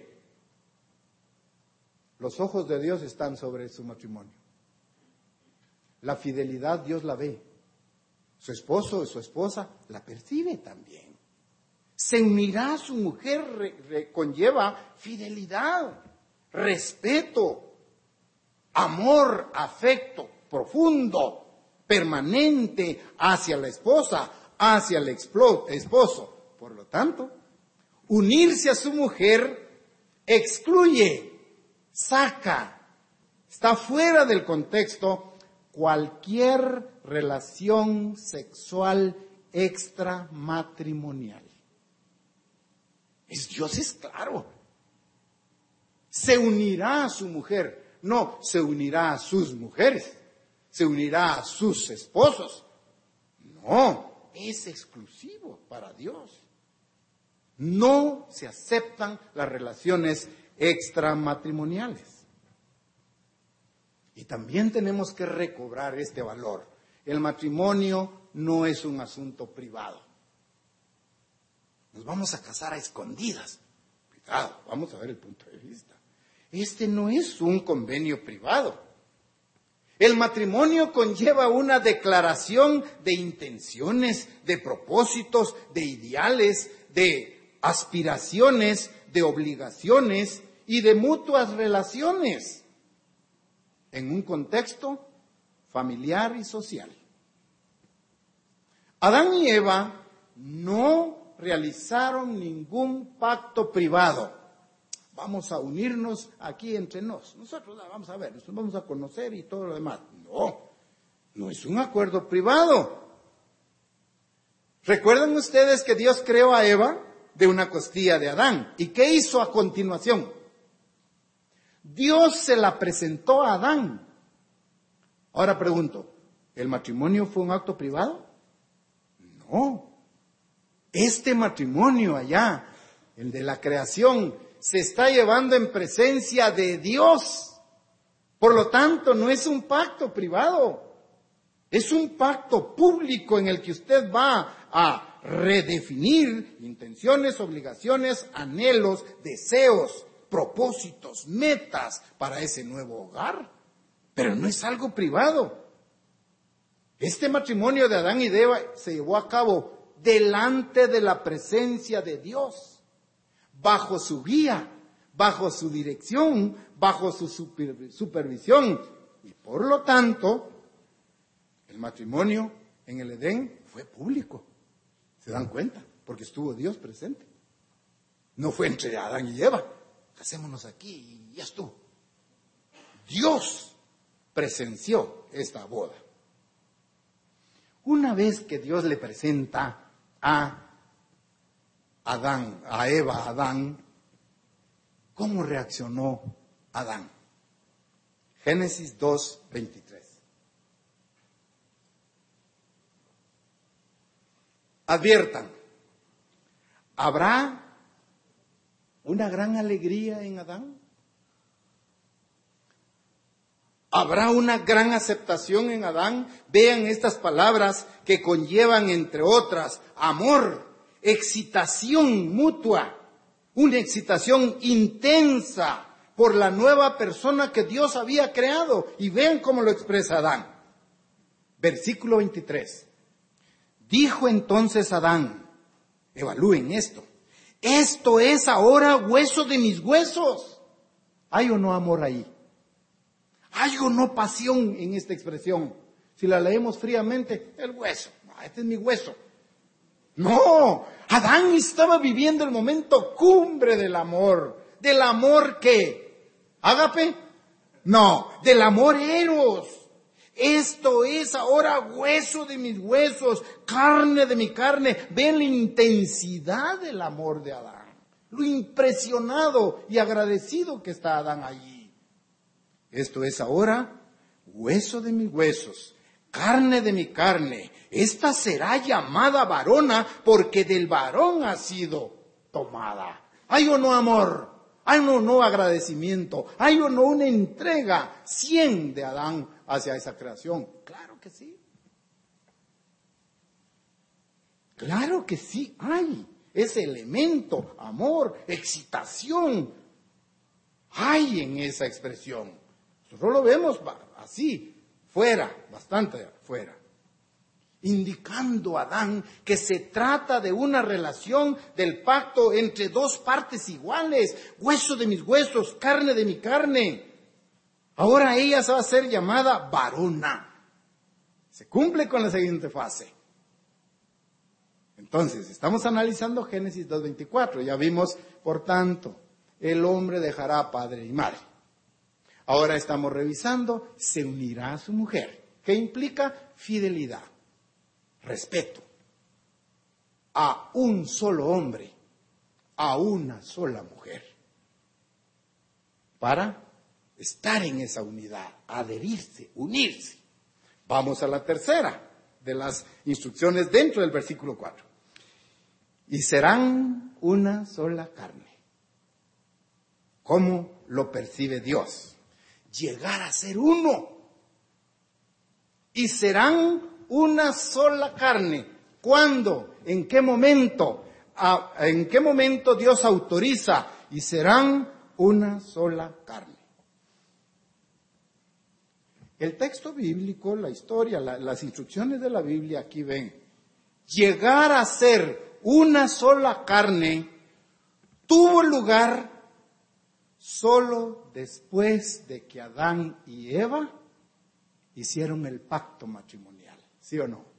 Los ojos de Dios están sobre su matrimonio. La fidelidad Dios la ve. Su esposo y su esposa la percibe también. Se unirá a su mujer conlleva fidelidad, respeto, amor, afecto profundo, permanente hacia la esposa, hacia el esposo. Por lo tanto, unirse a su mujer excluye, saca, está fuera del contexto cualquier relación sexual extramatrimonial. Dios es claro. Se unirá a su mujer, no se unirá a sus mujeres, se unirá a sus esposos. No, es exclusivo para Dios. No se aceptan las relaciones extramatrimoniales. Y también tenemos que recobrar este valor. El matrimonio no es un asunto privado. Nos vamos a casar a escondidas. Cuidado, vamos a ver el punto de vista. Este no es un convenio privado. El matrimonio conlleva una declaración de intenciones, de propósitos, de ideales, de aspiraciones, de obligaciones y de mutuas relaciones en un contexto familiar y social. Adán y Eva no realizaron ningún pacto privado. Vamos a unirnos aquí entre nosotros vamos a ver, nos vamos a conocer y todo lo demás. No es un acuerdo privado. ¿Recuerdan ustedes que Dios creó a Eva de una costilla de Adán? ¿Y qué hizo a continuación? Dios se la presentó a Adán. Ahora pregunto, ¿el matrimonio fue un acto privado? No. Este matrimonio allá, el de la creación, se está llevando en presencia de Dios. Por lo tanto, no es un pacto privado. Es un pacto público en el que usted va a redefinir intenciones, obligaciones, anhelos, deseos, propósitos, metas para ese nuevo hogar. Pero no es algo privado. Este matrimonio de Adán y de Eva se llevó a cabo delante de la presencia de Dios, bajo su guía, bajo su dirección, bajo su supervisión. Y por lo tanto, el matrimonio en el Edén fue público. ¿Se dan cuenta? Porque estuvo Dios presente. No fue entre Adán y Eva. Casémonos aquí y ya estuvo. Dios presenció esta boda. Una vez que Dios le presenta a Eva a Adán, ¿cómo reaccionó Adán? Génesis 2:23. Adviertan, ¿habrá una gran alegría en Adán? ¿Habrá una gran aceptación en Adán? Vean estas palabras que conllevan, entre otras, amor, excitación mutua, una excitación intensa por la nueva persona que Dios había creado. Y vean cómo lo expresa Adán. Versículo 23. Dijo entonces Adán, evalúen esto, esto es ahora hueso de mis huesos. ¿Hay o no amor ahí? ¿Hay o no pasión en esta expresión? Si la leemos fríamente, el hueso. Este es mi hueso. No, Adán estaba viviendo el momento cumbre del amor. ¿Del amor qué? ¿Ágape? No, del amor eros. Esto es ahora hueso de mis huesos, carne de mi carne. Ven la intensidad del amor de Adán. Lo impresionado y agradecido que está Adán allí. Esto es ahora hueso de mis huesos, carne de mi carne. Esta será llamada varona porque del varón ha sido tomada. ¿Hay o no amor? ¿Hay o no agradecimiento? ¿Hay o no una entrega 100 de Adán hacia esa creación? Claro que sí. Claro que sí hay ese elemento, amor, excitación. Hay en esa expresión. Nosotros lo vemos así, fuera, bastante fuera. indicando a Adán que se trata de una relación del pacto entre dos partes iguales, hueso de mis huesos, carne de mi carne. Ahora ella va a ser llamada varona. Se cumple con la siguiente fase. Entonces, estamos analizando Génesis 2:24. Ya vimos, por tanto, el hombre dejará a padre y madre. Ahora estamos revisando, se unirá a su mujer, que implica fidelidad, respeto, a un solo hombre, a una sola mujer, para estar en esa unidad, adherirse, unirse. Vamos a la tercera de las instrucciones dentro del versículo 4. Y serán una sola carne. ¿Cómo lo percibe Dios? Llegar a ser uno. Y serán una sola carne. ¿Cuándo? ¿En qué momento? ¿En qué momento Dios autoriza? Y serán una sola carne. El texto bíblico, la historia, las instrucciones de la Biblia, aquí ven. Llegar a ser una sola carne tuvo lugar solo después de que Adán y Eva hicieron el pacto matrimonial, ¿sí o no?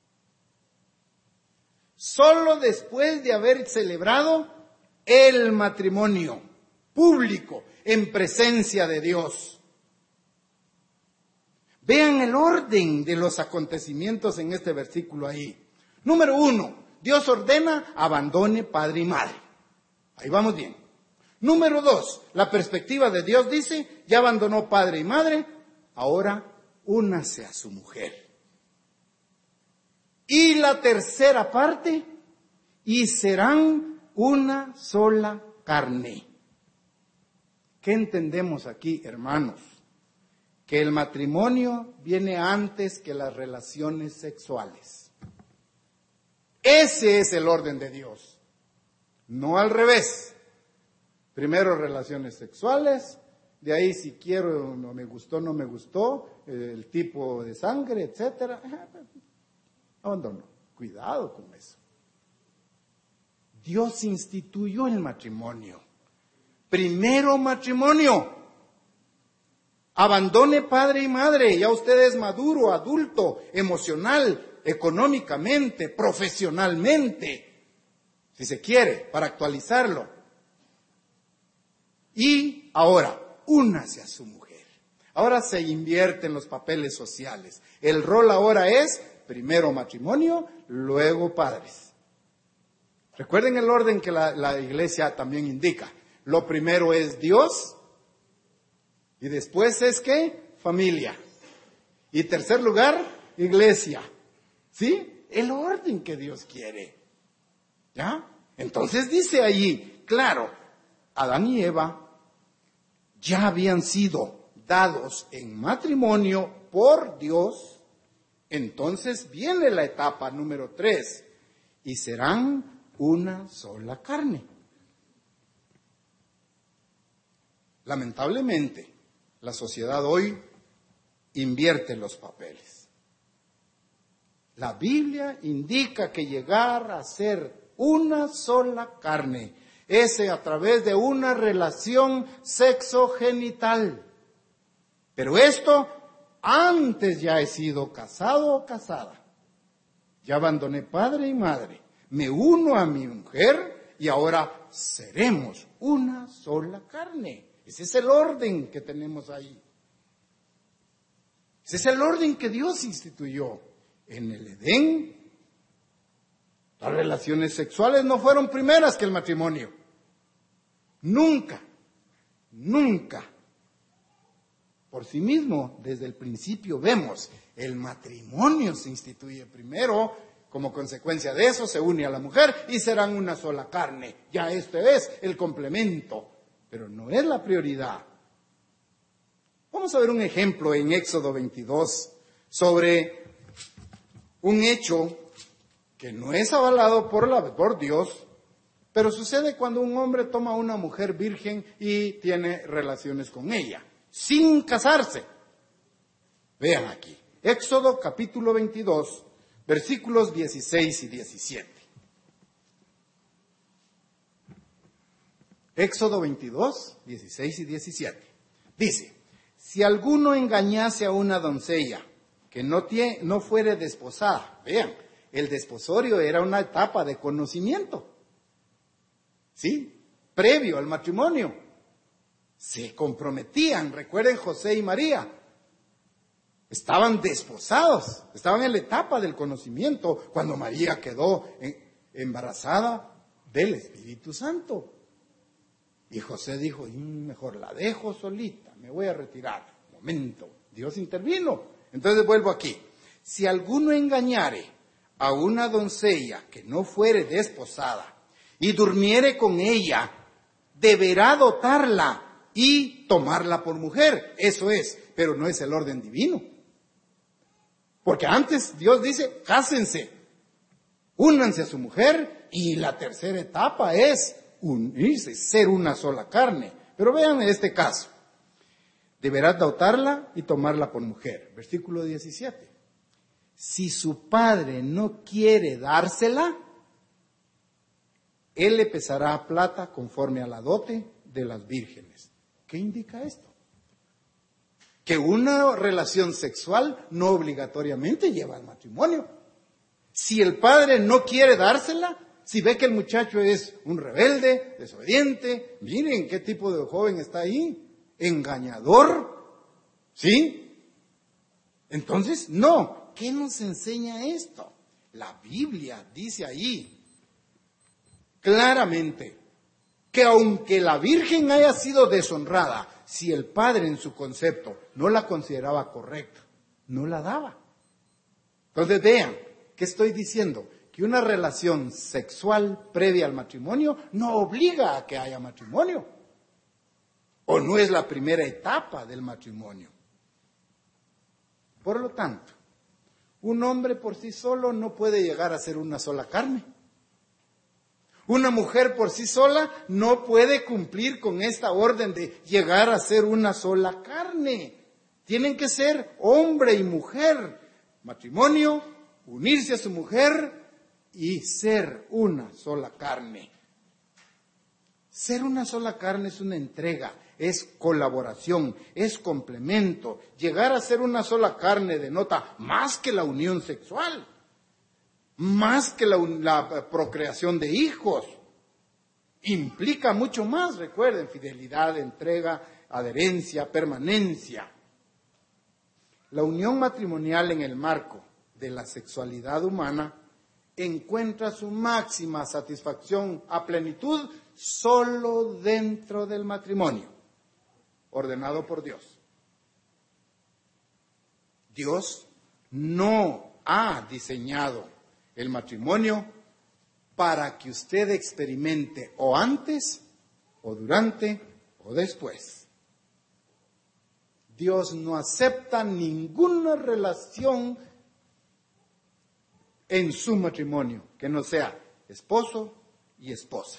Solo después de haber celebrado el matrimonio público en presencia de Dios. Vean el orden de los acontecimientos en este versículo ahí. Número 1, Dios ordena, abandone padre y madre. Ahí vamos bien. Número 2, la perspectiva de Dios dice, ya abandonó padre y madre, ahora únase a su mujer. Y la tercera parte, y serán una sola carne. ¿Qué entendemos aquí, hermanos? Que el matrimonio viene antes que las relaciones sexuales. Ese es el orden de Dios, no al revés. Primero relaciones sexuales, de ahí si quiero, no me gustó, el tipo de sangre, etcétera. Abandono. Cuidado con eso. Dios instituyó el matrimonio. Primero matrimonio. Abandone padre y madre, ya usted es maduro, adulto, emocional, económicamente, profesionalmente, si se quiere, para actualizarlo. Y ahora, únase a su mujer. Ahora se invierten los papeles sociales. El rol ahora es, primero matrimonio, luego padres. Recuerden el orden que la iglesia también indica. Lo primero es Dios. Y después es ¿qué? Familia. Y tercer lugar, iglesia. ¿Sí? El orden que Dios quiere. ¿Ya? Entonces dice allí, claro, Adán y Eva ya habían sido dados en matrimonio por Dios. Entonces viene la etapa número 3. Y serán una sola carne. Lamentablemente, la sociedad hoy invierte los papeles. La Biblia indica que llegar a ser una sola carne es a través de una relación sexogenital. Pero esto antes ya he sido casado o casada. Ya abandoné padre y madre. Me uno a mi mujer y ahora seremos una sola carne. Ese es el orden que tenemos ahí. Ese es el orden que Dios instituyó. En el Edén, las relaciones sexuales no fueron primeras que el matrimonio. Nunca, nunca. Por sí mismo, desde el principio vemos, el matrimonio se instituye primero, como consecuencia de eso se une a la mujer y serán una sola carne. Ya este es el complemento. Pero no es la prioridad. Vamos a ver un ejemplo en Éxodo 22 sobre un hecho que no es avalado por Dios, pero sucede cuando un hombre toma a una mujer virgen y tiene relaciones con ella, sin casarse. Vean aquí, Éxodo capítulo 22, Versículos 16 y 17. Éxodo 22, 16 y 17. Dice, si alguno engañase a una doncella que no fuere desposada, vean, el desposorio era una etapa de conocimiento, ¿sí? Previo al matrimonio. Se comprometían, recuerden José y María. Estaban desposados, estaban en la etapa del conocimiento cuando María quedó embarazada del Espíritu Santo. Y José dijo, mejor la dejo solita, me voy a retirar. Momento, Dios intervino. Entonces vuelvo aquí. Si alguno engañare a una doncella que no fuere desposada y durmiere con ella, deberá dotarla y tomarla por mujer. Eso es, pero no es el orden divino. Porque antes Dios dice, cásense, únanse a su mujer, y la tercera etapa es unirse, ser una sola carne. Pero vean este caso. Deberás dotarla y tomarla por mujer. Versículo 17. Si su padre no quiere dársela, él le pesará plata conforme a la dote de las vírgenes. ¿Qué indica esto? Que una relación sexual no obligatoriamente lleva al matrimonio. Si el padre no quiere dársela, si ve que el muchacho es un rebelde, desobediente, miren qué tipo de joven está ahí, engañador, ¿sí? Entonces, no. ¿Qué nos enseña esto? La Biblia dice ahí claramente que aunque la virgen haya sido deshonrada, si el padre en su concepto no la consideraba correcta, no la daba. Entonces vean, ¿qué estoy diciendo? Que una relación sexual previa al matrimonio no obliga a que haya matrimonio. O no es la primera etapa del matrimonio. Por lo tanto, un hombre por sí solo no puede llegar a ser una sola carne. Una mujer por sí sola no puede cumplir con esta orden de llegar a ser una sola carne. Tienen que ser hombre y mujer. Matrimonio, unirse a su mujer y ser una sola carne. Ser una sola carne es una entrega, es colaboración, es complemento. Llegar a ser una sola carne denota más que la unión sexual, más que la procreación de hijos. Implica mucho más, recuerden, fidelidad, entrega, adherencia, permanencia. La unión matrimonial en el marco de la sexualidad humana encuentra su máxima satisfacción a plenitud solo dentro del matrimonio, ordenado por Dios. Dios no ha diseñado el matrimonio para que usted experimente o antes, o durante, o después. Dios no acepta ninguna relación en su matrimonio que no sea esposo y esposa.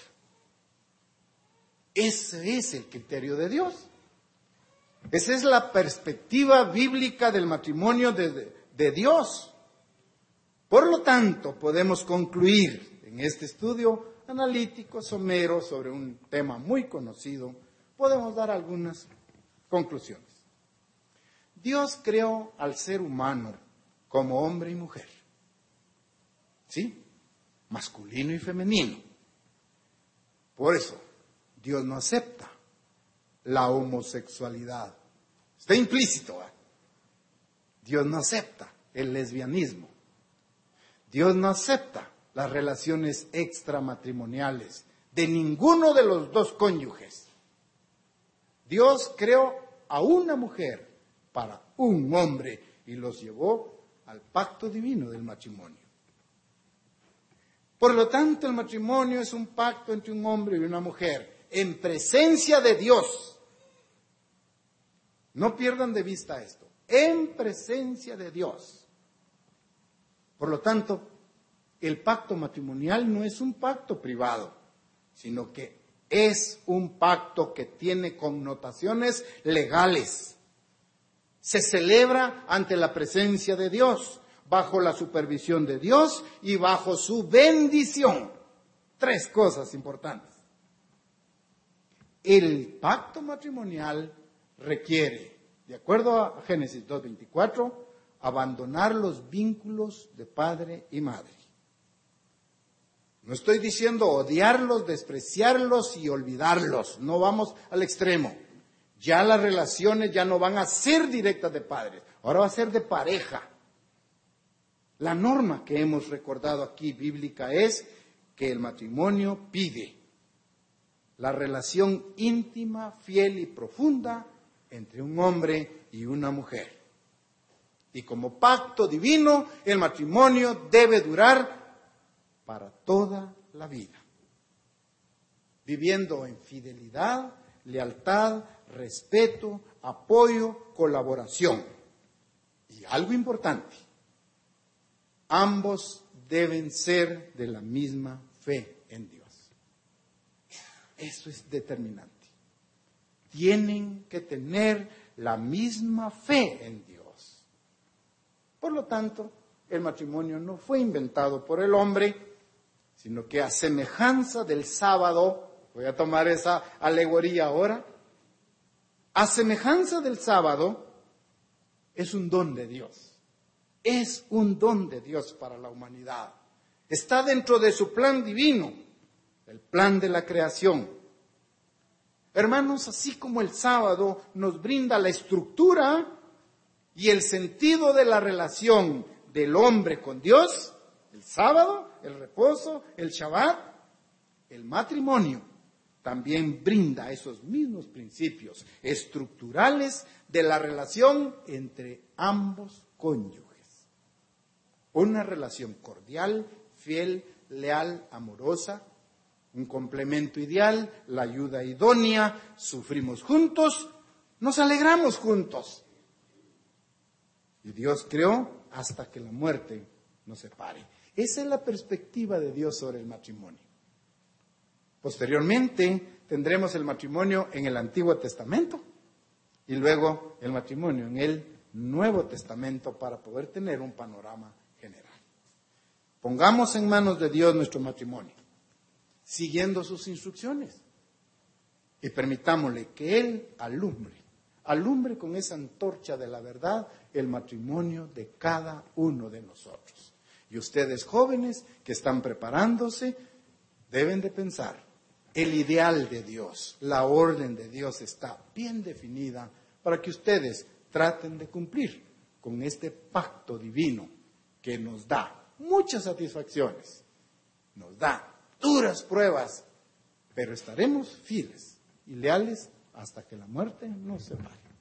Ese es el criterio de Dios. Esa es la perspectiva bíblica del matrimonio de Dios. Por lo tanto, podemos concluir en este estudio analítico, somero, sobre un tema muy conocido, podemos dar algunas conclusiones. Dios creó al ser humano como hombre y mujer, ¿sí? Masculino y femenino. Por eso, Dios no acepta la homosexualidad. Está implícito, ¿eh? Dios no acepta el lesbianismo. Dios no acepta las relaciones extramatrimoniales de ninguno de los dos cónyuges. Dios creó a una mujer para un hombre y los llevó al pacto divino del matrimonio. Por lo tanto, el matrimonio es un pacto entre un hombre y una mujer en presencia de Dios. No pierdan de vista esto, en presencia de Dios. Por lo tanto, el pacto matrimonial no es un pacto privado, sino que es un pacto que tiene connotaciones legales. Se celebra ante la presencia de Dios, bajo la supervisión de Dios y bajo su bendición. 3 cosas importantes. El pacto matrimonial requiere, de acuerdo a Génesis 2:24, abandonar los vínculos de padre y madre. No estoy diciendo odiarlos, despreciarlos y olvidarlos. No vamos al extremo. Ya las relaciones ya no van a ser directas de padres. Ahora va a ser de pareja. La norma que hemos recordado aquí bíblica es que el matrimonio pide la relación íntima, fiel y profunda entre un hombre y una mujer. Y como pacto divino, el matrimonio debe durar para toda la vida, viviendo en fidelidad, lealtad, respeto, apoyo, colaboración. Y algo importante, ambos deben ser de la misma fe en Dios. Eso es determinante. Tienen que tener la misma fe en Dios. Por lo tanto, el matrimonio no fue inventado por el hombre, sino que a semejanza del sábado, voy a tomar esa alegoría ahora, a semejanza del sábado, es un don de Dios. Es un don de Dios para la humanidad. Está dentro de su plan divino, el plan de la creación. Hermanos, así como el sábado nos brinda la estructura y el sentido de la relación del hombre con Dios, el sábado, el reposo, el Shabbat, el matrimonio también brinda esos mismos principios estructurales de la relación entre ambos cónyuges. Una relación cordial, fiel, leal, amorosa, un complemento ideal, la ayuda idónea, sufrimos juntos, nos alegramos juntos. Y Dios creó hasta que la muerte nos separe. Esa es la perspectiva de Dios sobre el matrimonio. Posteriormente tendremos el matrimonio en el Antiguo Testamento y luego el matrimonio en el Nuevo Testamento para poder tener un panorama general. Pongamos en manos de Dios nuestro matrimonio, siguiendo sus instrucciones, y permitámosle que Él alumbre con esa antorcha de la verdad el matrimonio de cada uno de nosotros. Y ustedes jóvenes que están preparándose deben de pensar, el ideal de Dios, la orden de Dios está bien definida para que ustedes traten de cumplir con este pacto divino que nos da muchas satisfacciones, nos da duras pruebas, pero estaremos fieles y leales hasta que la muerte nos separe.